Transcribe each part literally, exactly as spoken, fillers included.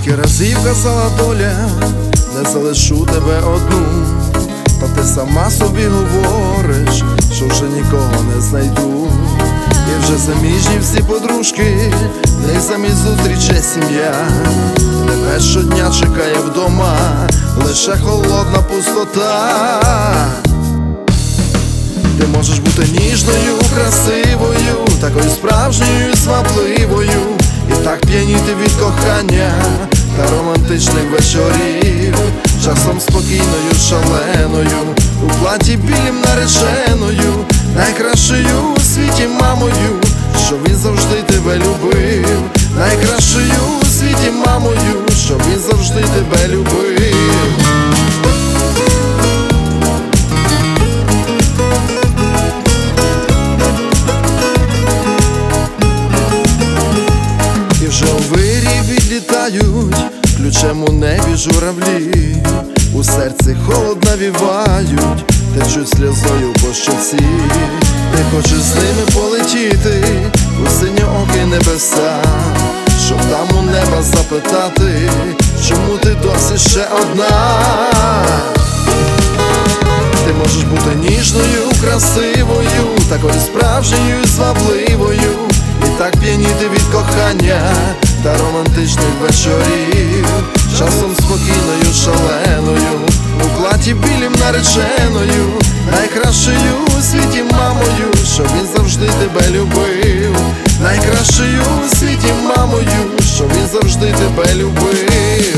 Скільки разів казала доля, не залишу тебе одну, та ти сама собі говориш, що вже нікого не знайду. І вже заміжні всі подружки, в них замість зустрічі сім'я. Тебе щодня чекає вдома лише холодна пустота. Ти можеш бути ніжною, красивою, такою справжньою, свабливою, і так п'яніти від кохання та романтичних вечорів, часом спокійною, шаленою, у платі білім нареченою, найкращою у світі мамою, що він завжди тебе любив, найкращою у світі мамою, що він завжди тебе любив. І вже у вирі відлітають, ключем у небі журавлі, у серці холод навівають, течуть сльозою по щоці. Ти хочеш з ними полетіти у синьоокі небеса, щоб там у неба запитати, чому ти досі ще одна. Ти можеш бути ніжною, красивою, такою справжньою, свабливою, і так п'яніти від кохання та романтичних вечорів, часом спокійною, шаленою, у платі білім нареченою, найкращою у світі мамою, що він завжди тебе любив, найкращою у світі мамою, що він завжди тебе любив.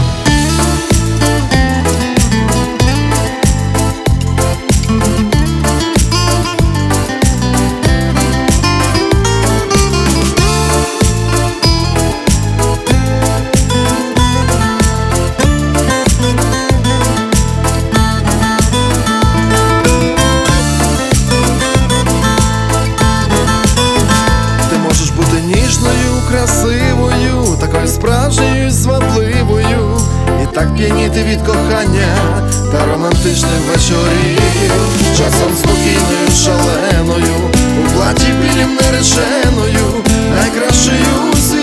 Ніжною, красивою, такою справжньою, звабливою, і так п'яніти від кохання та романтичних вечорів, часом спокійною, шаленою, у платі білім нареченою, найкращою у світі